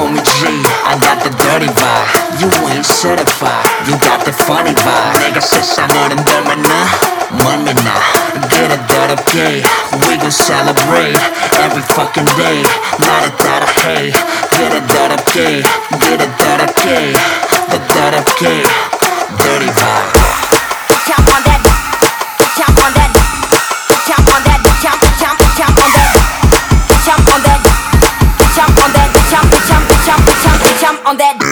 call me G. I got the dirty vibe. You ain't certified. You got the funny vibe. 내가 세상을 흔들면 나 money now. Get a dirty day. We gon' celebrate every fucking day. 나를 따라 hey. Get a dirty day. Get a dirty day. The dirty day. Dirty vibe. Jump on that. Jump on that. Jump on that. Jump on that. Jump on that. Jump on that. Jump on that.